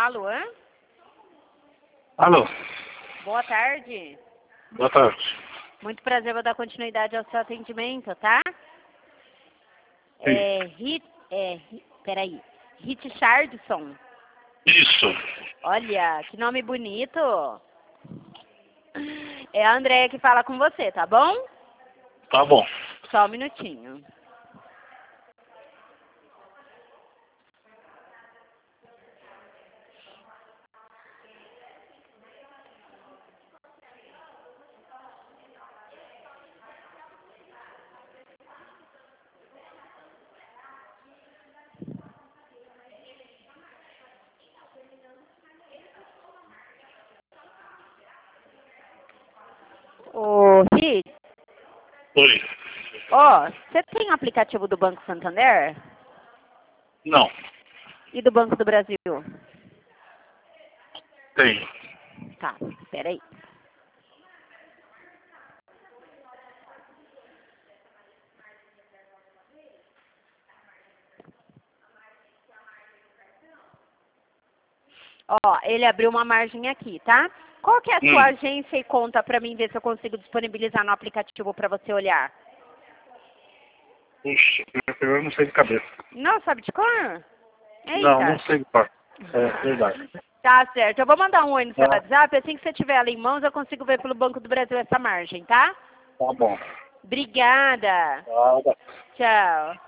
Alô? Alô, Boa tarde. boa tarde. Muito prazer, vou dar continuidade ao seu atendimento, tá? Sim. Peraí. Richardson. Isso. Olha, que nome bonito. É a Andréia que fala com você, tá bom? Tá bom. Só um minutinho. Ô, Ri, Oi. você tem aplicativo do Banco Santander? Não, E do Banco do Brasil? tem. Tá, peraí. Ele abriu uma margem aqui, tá? Qual que é a sua agência e conta pra mim ver se eu consigo disponibilizar no aplicativo pra você olhar? Puxa, eu não sei de cabeça. Não sabe de cor? Não, Eita. não sei de cor. É verdade. Tá certo. Eu vou mandar um oi no seu Ah, WhatsApp. Assim que você tiver ela em mãos, eu consigo ver pelo Banco do Brasil essa margem, tá? tá bom. Obrigada. Tá. Tchau.